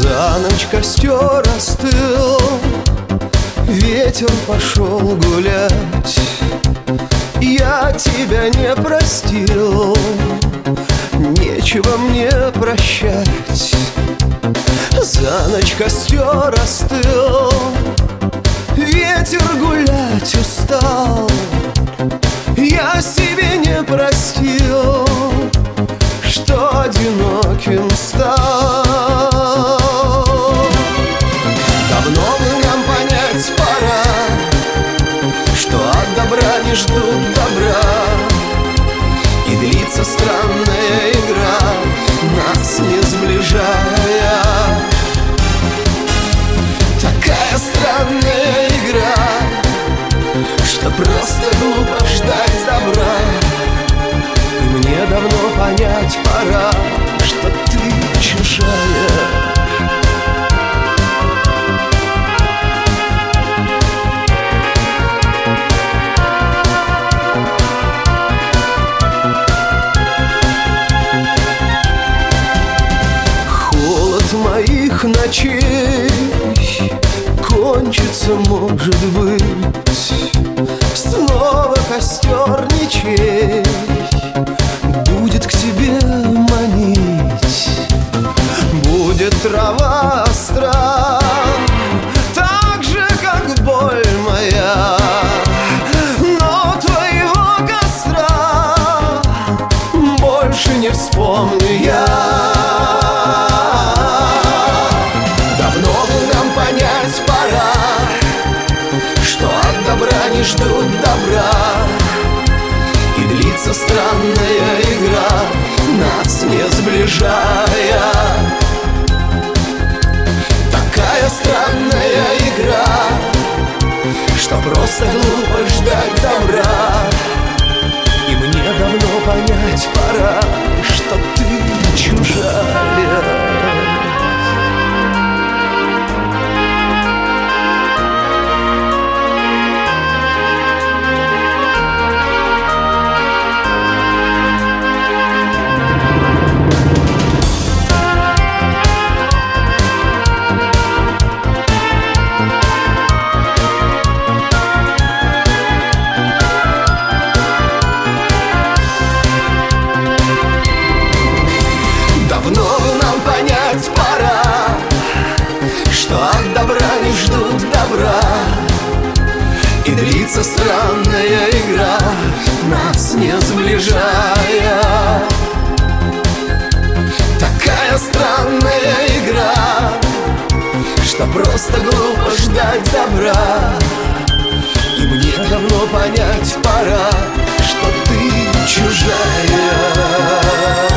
За ночь костер остыл, ветер пошел гулять. Я тебя не простил, нечего мне прощать. За ночь костер остыл, ветер гулять устал. Я себе не простил, что одиноким стал. Давно бы нам понять пора, что от добра не ждут добра, и длится странная игра, нас не сближая. Такая странная игра, что просто глупо ждать добра. И мне давно понять пора, что ты чужая. Моих ночей кончится, может быть, снова костер ничей будет к себе манить. Будет трава остра, так же, как боль моя, но твоего костра больше не вспомню я. Не ждут добра, и длится странная игра, нас не сближая. Такая странная игра, что просто глупо ждать добра. И мне давно понять пора, что ты чужая. Ждут добра, и длится странная игра, нас не сближая. Такая странная игра, что просто глупо ждать добра. И мне давно понять пора, что ты чужая.